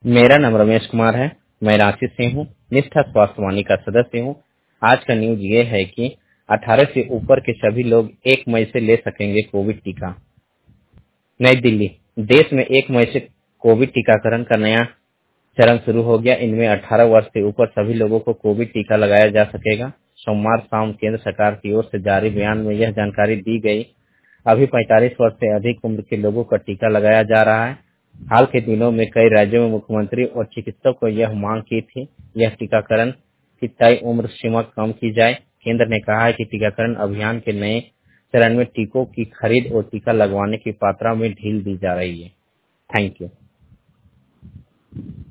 मेरा नाम रमेश कुमार है। मैं रांची से हूँ। निष्ठा स्वास्थ्य वाणी का सदस्य हूँ। आज का न्यूज ये है कि 18 से ऊपर के सभी लोग 1 मई से ले सकेंगे कोविड टीका। नई दिल्ली। देश में 1 मई से कोविड टीकाकरण का नया चरण शुरू हो गया। इनमें 18 वर्ष से ऊपर सभी लोगों को कोविड टीका लगाया जा सकेगा। सोमवार शाम केंद्र सरकार की ओर से जारी बयान में यह जानकारी दी गई। अभी 45 वर्ष से अधिक उम्र के लोगों का टीका लगाया जा रहा है। हाल के दिनों में कई राज्यों में मुख्यमंत्री और चिकित्सकों को यह मांग की थी, यह टीकाकरण की तय उम्र सीमा कम की जाए। केंद्र ने कहा है कि टीकाकरण अभियान के नए चरण में टीकों की खरीद और टीका लगवाने की मात्रा में ढील दी जा रही है। Thank you.